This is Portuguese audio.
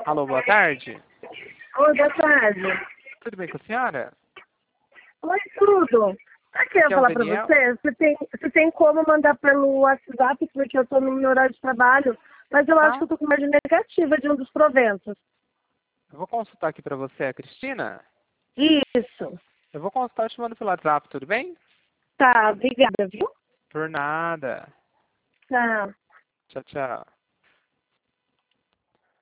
Alô, boa tarde. Oi, boa tarde. Tudo bem com a senhora? Oi, tudo. Eu queria Aqui é o falar pra Daniel. você tem como mandar pelo WhatsApp, porque eu tô no meu horário de trabalho, mas eu acho que eu tô com margem negativa de um dos proventos. Eu vou consultar aqui pra você, a Cristina. Isso. Eu vou consultar te mando pelo WhatsApp, tudo bem? Tá, obrigada, viu? Por nada. Tá. Tchau, tchau.